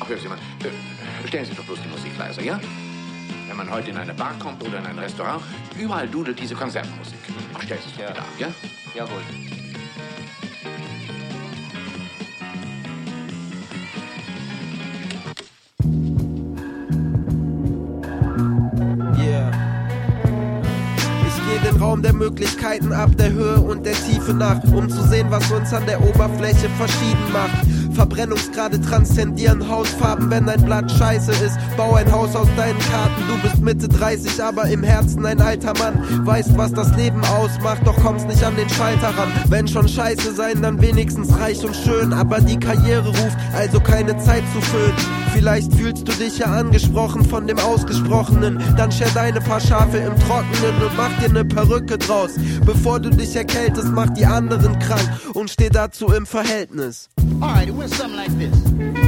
Ach, hören Sie mal, stellen Sie doch bloß die Musik leiser, ja? Wenn man heute in eine Bar kommt oder in ein Restaurant, überall dudelt diese Konzertmusik. Ach, stellen Sie es doch wieder an, ja? Jawohl. Den Raum der Möglichkeiten ab der Höhe und der Tiefe nach, um zu sehen, was uns an der Oberfläche verschieden macht. Verbrennungsgrade transzendieren Hautfarben, wenn ein Blatt scheiße ist. Bau ein Haus aus deinen Karten, du bist Mitte 30, aber im Herzen ein alter Mann. Weißt, was das Leben ausmacht, doch kommst nicht an den Schalter ran. Wenn schon scheiße sein, dann wenigstens reich und schön. Aber die Karriere ruft, also keine Zeit zu füllen. Vielleicht fühlst du dich ja angesprochen von dem Ausgesprochenen. Dann scher deine paar Schafe im Trockenen und mach dir ne Perücke draus. Bevor du dich erkältest, mach die anderen krank und steh dazu im Verhältnis. Alright, it went something like this.